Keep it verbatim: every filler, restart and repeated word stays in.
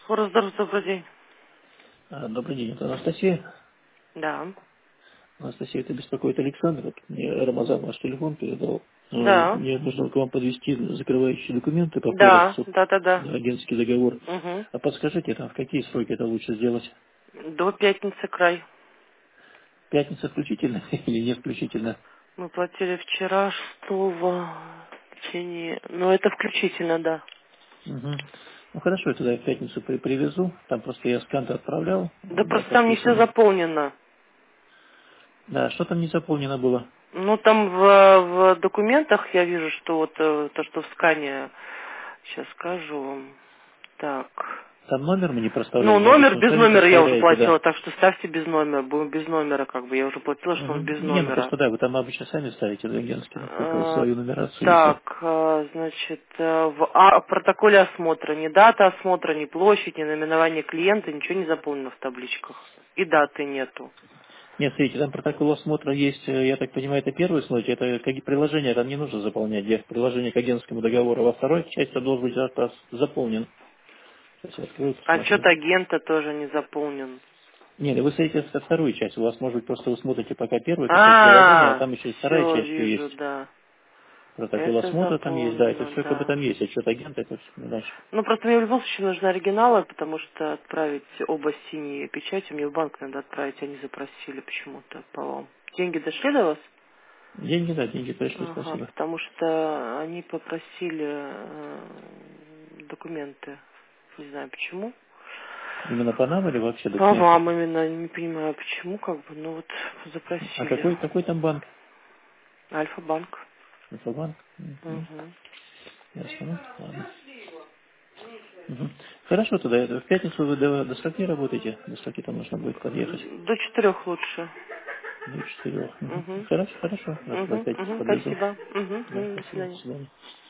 Здравствуйте, добрый день. А, Добрый день, это Анастасия. Да. Анастасия, это беспокоит Александр. Вот мне Рамазан ваш телефон передал. А, Да. Мне нужно к вам подвести закрывающие документы по Да, Форексу, да, да, да. агентский договор. Угу. А подскажите, там в какие сроки это лучше сделать? До пятницы край. Пятница включительно или не включительно? Мы платили вчера шестого в течение... Ну, это включительно, да. Угу. Ну хорошо, я тогда в пятницу при- привезу. Там просто я скан отправлял, Да да, просто там не все подписанный. заполнено. Да, что там не заполнено было? Ну, там в, в документах я вижу, что вот э, то, что в скане... Сейчас скажу вам. Так. Там номер мы не Ну, проставляли, но номер обычно вы без сами номера я уже проставляете, да. платила, так что ставьте без номера. Будем без номера, как бы. Я уже платила, что он Мгм. без Не, ну номера. просто да, вы там обычно сами ставите Венгенский, только Э, свою нумерацию и все. Так, э, значит, э, в а- протоколе осмотра ни дата осмотра, ни площадь, ни наименование клиента, ничего не заполнено в табличках. И даты нету. Нет, смотрите, там протокол осмотра есть, э, я так понимаю, это первый случай, это как и приложение, там не нужно заполнять, где приложение к агентскому договору. Во второй части это должен быть как раз заполнен. Сейчас я открою, Отчет посмотрю. агента тоже не заполнен. Нет, вы смотрите со вторую часть, у вас, может быть, просто вы смотрите пока первую эту часть приложения, а А, там еще и вторая все, часть еще вижу, есть. да. Протокол Это осмотра там есть, да, это заполнено, все как бы да. там есть, отчет агента, это все дальше. Ну, просто мне в любом случае нужны оригиналы, потому что отправить оба синие печати мне в банк надо отправить, они запросили почему-то по вам. Деньги дошли до вас? Деньги, да, деньги пришли, Ага, спасибо. потому что они попросили э, документы. Не знаю почему. Именно по нам или вообще По документы? вам именно, не понимаю почему, как бы, ну вот А запросили. какой, какой там банк? Альфа-банк. Инфобанк? Мгм. Угу. Ясно, ну, ладно. Мгм. Хорошо, тогда это в пятницу вы до, до скольки работаете? До скольки там нужно будет подъехать? До четырех лучше. До четырех. Мгм. Угу. Хорошо, хорошо. Я тогда в Угу. пятницу Угу. подвезу. Спасибо. Угу. Да, До спасибо. До свидания. свидания.